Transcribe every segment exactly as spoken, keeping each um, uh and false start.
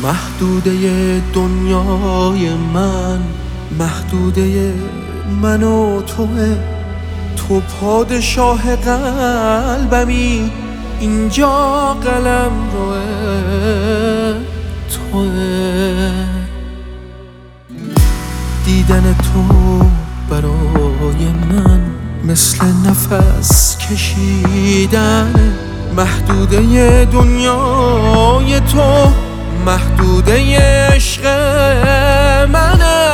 محدوده دنیای من، محدوده من و توه. تو پادشاه قلبمی، اینجا قلم روه توه. دیدن تو برای من مثل نفس کشیدن. محدوده دنیای تو، محدوده عشق منه.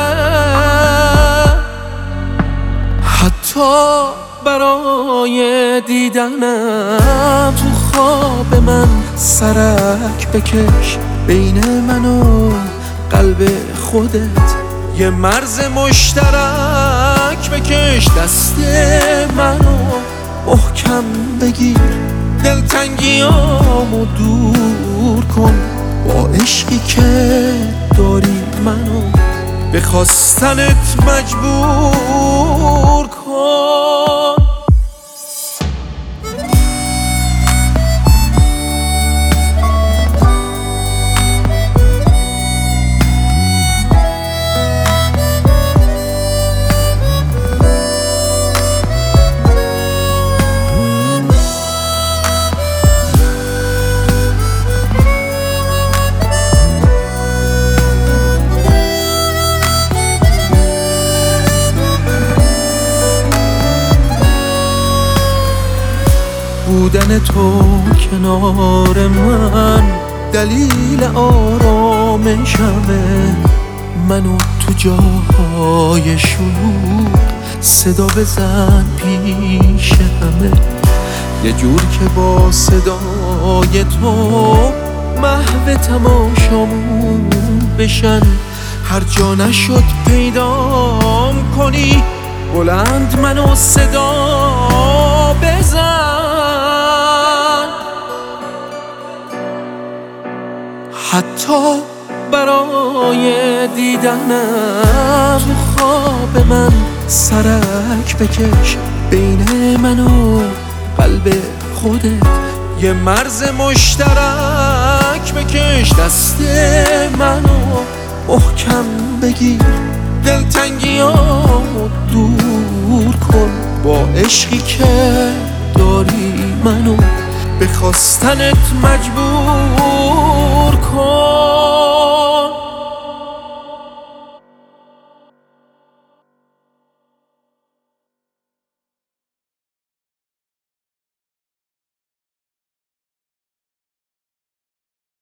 حتی برای دیدنم تو خواب من سرک بکش. بین من و قلب خودت یه مرز مشترک بکش. دست منو محکم بگیر، دلتنگیامو دور کن. با عشقی که داری منو به خواستنت مجبور کن. بودن تو کنار من دلیل آرامشمه. منو تو جاهای شلوغ صدا بزن پیش همه. یه جور که با صدای تو محو تماشامون بشن. هر جا نشد پیدام کنی، بلند منو صدا بزن. حتی برای دیدنم تو خواب من سرک بکش. بین من و قلب خودت یه مرز مشترک بکش. دست منو محکم بگیر، دلتنگیامو دور کن. با عشقی که داری منو به خواستنت مجبور کن.